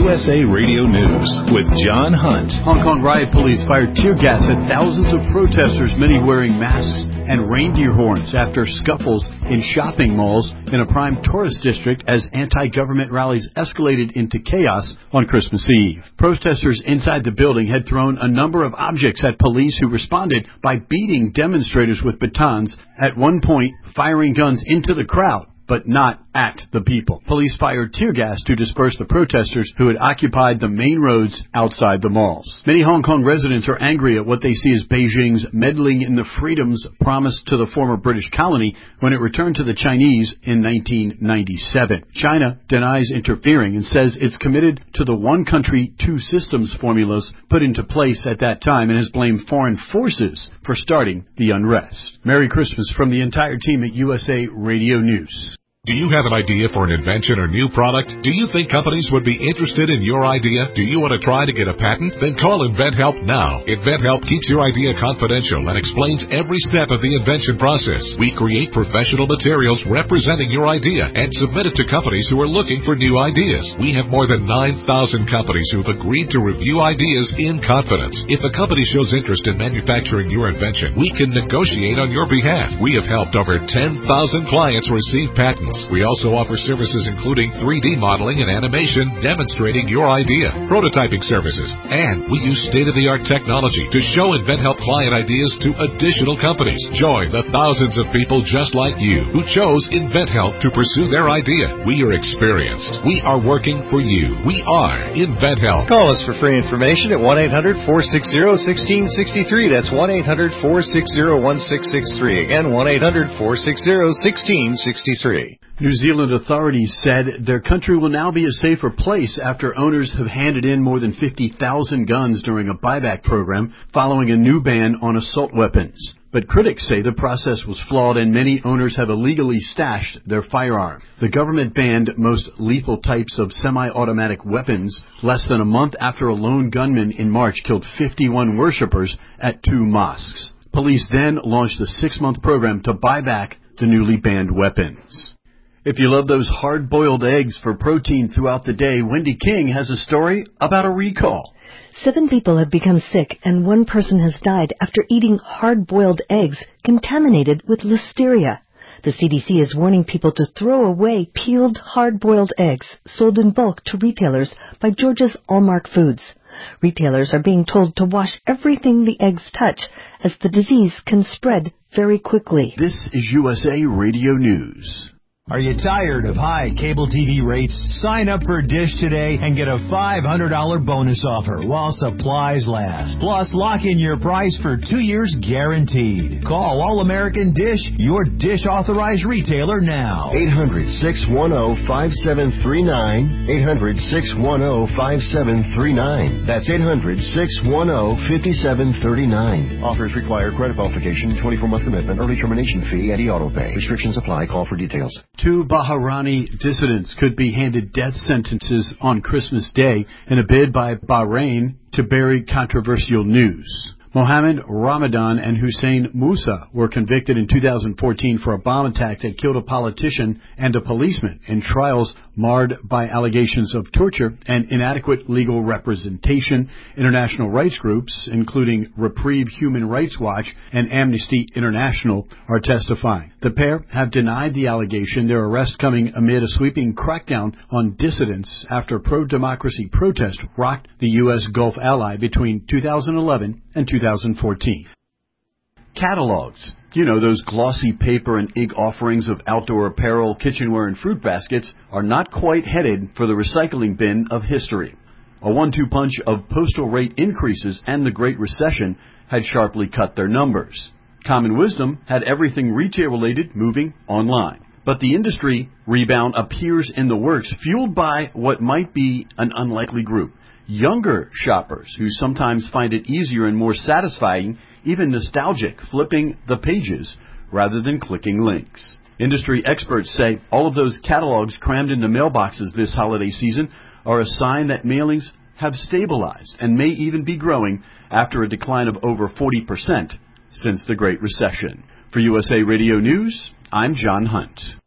USA Radio News with John Hunt. Hong Kong riot police fired tear gas at thousands of protesters, many wearing masks and reindeer horns after scuffles in shopping malls in a prime tourist district as anti-government rallies escalated into chaos on Christmas Eve. Protesters inside the building had thrown a number of objects at police, who responded by beating demonstrators with batons, at one point firing guns into the crowd, but not at the people. Police fired tear gas to disperse the protesters who had occupied the main roads outside the malls. Many Hong Kong residents are angry at what they see as Beijing's meddling in the freedoms promised to the former British colony when it returned to the Chinese in 1997. China denies interfering and says it's committed to the one country, two systems formulas put into place at that time, and has blamed foreign forces for starting the unrest. Merry Christmas from the entire team at USA Radio News. Do you have an idea for an invention or new product? Do you think companies would be interested in your idea? Do you want to try to get a patent? Then call InventHelp now. InventHelp keeps your idea confidential and explains every step of the invention process. We create professional materials representing your idea and submit it to companies who are looking for new ideas. We have more than 9,000 companies who have agreed to review ideas in confidence. If a company shows interest in manufacturing your invention, we can negotiate on your behalf. We have helped over 10,000 clients receive patents. We also offer services including 3D modeling and animation demonstrating your idea, prototyping services, and we use state-of-the-art technology to show InventHelp client ideas to additional companies. Join the thousands of people just like you who chose InventHelp to pursue their idea. We are experienced. We are working for you. We are InventHelp. Call us for free information at 1-800-460-1663. That's 1-800-460-1663. Again, 1-800-460-1663. New Zealand authorities said their country will now be a safer place after owners have handed in more than 50,000 guns during a buyback program following a new ban on assault weapons. But critics say the process was flawed and many owners have illegally stashed their firearm. The government banned most lethal types of semi-automatic weapons less than a month after a lone gunman in March killed 51 worshippers at 2 mosques. Police then launched a 6-month program to buy back the newly banned weapons. If you love those hard-boiled eggs for protein throughout the day, Wendy King has a story about a recall. 7 people have become sick and 1 person has died after eating hard-boiled eggs contaminated with listeria. The CDC is warning people to throw away peeled hard-boiled eggs sold in bulk to retailers by Georgia's Allmark Foods. Retailers are being told to wash everything the eggs touch, as the disease can spread very quickly. This is USA Radio News. Are you tired of high cable TV rates? Sign up for Dish today and get a $500 bonus offer while supplies last. Plus, lock in your price for 2 years guaranteed. Call All-American Dish, your Dish authorized retailer now. 800-610-5739. 800-610-5739. That's 800-610-5739. Offers require credit qualification, 24-month commitment, early termination fee, and auto pay. Restrictions apply. Call for details. 2 Bahrani dissidents could be handed death sentences on Christmas Day in a bid by Bahrain to bury controversial news. Mohammed Ramadan and Hussein Musa were convicted in 2014 for a bomb attack that killed a politician and a policeman in trials marred by allegations of torture and inadequate legal representation. International rights groups, including Reprieve Human Rights Watch and Amnesty International, are testifying. The pair have denied the allegation, their arrest coming amid a sweeping crackdown on dissidents after pro-democracy protests rocked the U.S. Gulf ally between 2011 and 2014. Catalogs. You know, those glossy paper and ink offerings of outdoor apparel, kitchenware, and fruit baskets are not quite headed for the recycling bin of history. A 1-2 punch of postal rate increases and the Great Recession had sharply cut their numbers. Common wisdom had everything retail-related moving online. But the industry rebound appears in the works, fueled by what might be an unlikely group. Younger shoppers who sometimes find it easier and more satisfying, even nostalgic, flipping the pages rather than clicking links. Industry experts say all of those catalogs crammed into mailboxes this holiday season are a sign that mailings have stabilized and may even be growing after a decline of over 40% since the Great Recession. For USA Radio News, I'm John Hunt.